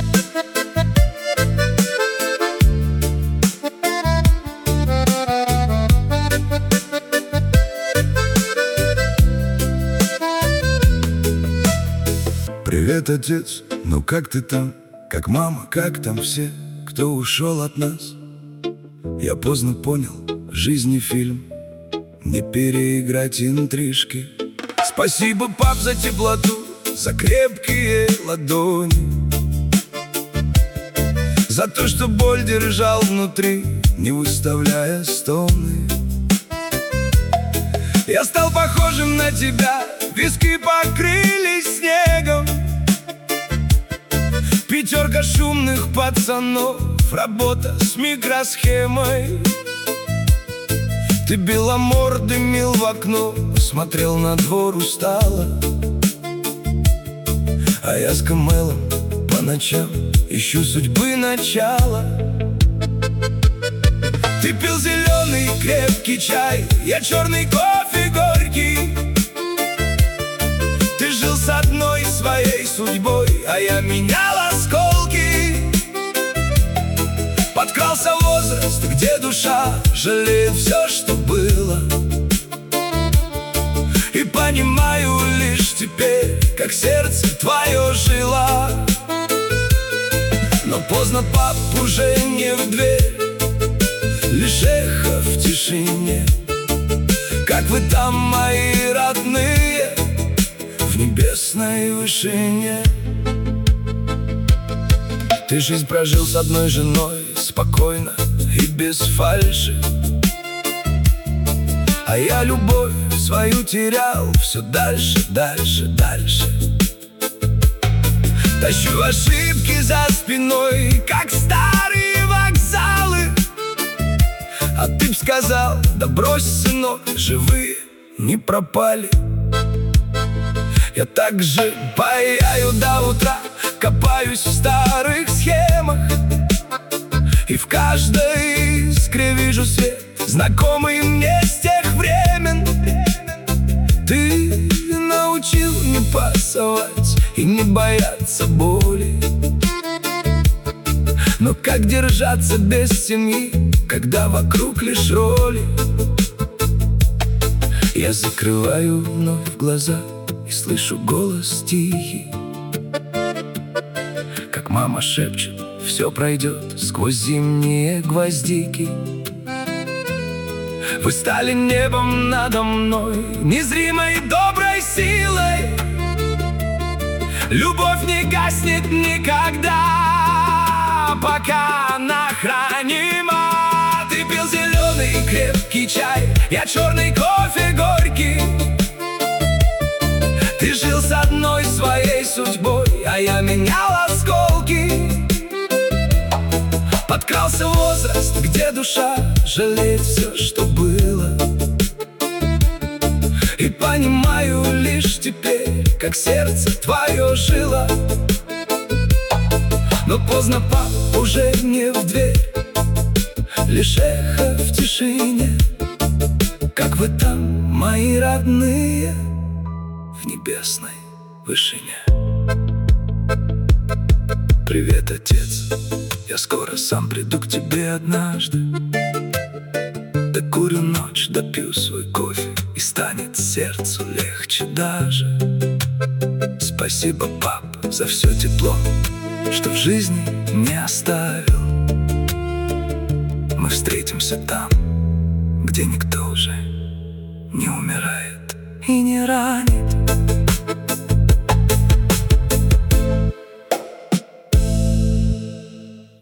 Привет, отец, ну как ты там? Как мама, как там все, кто ушел от нас? Я поздно понял, жизнь не фильм, не переиграть интрижки. Спасибо, пап, за теплоту, за крепкие ладони, за то, что боль держал внутри, не выставляя стоны. Я стал похожим на тебя, виски покрылись снегом. Пятерка шумных пацанов, работа с микросхемой. Ты беломордый мил в окно, смотрел на двор устало. А я с Камелом по ночам ищу судьбы начало. Ты пил зеленый крепкий чай, я черный кофе горький. Ты жил с одной своей судьбой, а я менял осколки. Подкрался возраст, где душа жалеет все, что было. И понимаю лишь теперь, как сердце твое жило. Но поздно, пап, уже не в дверь, лишь эхо в тишине. Как вы там, мои родные, в небесной вышине? Ты жизнь прожил с одной женой, спокойно и без фальши. А я любовь свою терял все дальше, дальше, дальше. Тащу ошибки за спиной, как старые вокзалы. А ты б сказал, да брось, сынок, живые не пропали. Я так же паяю до утра, копаюсь в старых схемах. И в каждой искре вижу свет, знакомый мне с тех времен. Ты научил не пасовать и не бояться боли. Но как держаться без семьи, когда вокруг лишь роли? Я закрываю вновь глаза и слышу голос тихий, как мама шепчет, все пройдет сквозь зимние гвоздики. Вы стали небом надо мной, незримой доброй силой. Любовь не гаснет никогда, пока она хранима. Ты пил зеленый крепкий чай, я черный кофе горький. Ты жил с одной своей судьбой, а я менял осколки. Подкрался возраст, где душа жалеет все, что было. И понимаю лишь теперь, как сердце твое жило. Но поздно, пап, уже не в дверь, лишь эхо в тишине. Как вы там, мои родные, в небесной вышине? Привет, отец, я скоро сам приду к тебе однажды. Докурю ночь, допью свой кофе, и станет сердцу легче даже. Спасибо, пап, за все тепло, что в жизни не оставил. Мы встретимся там, где никто уже не умирает и не ранит.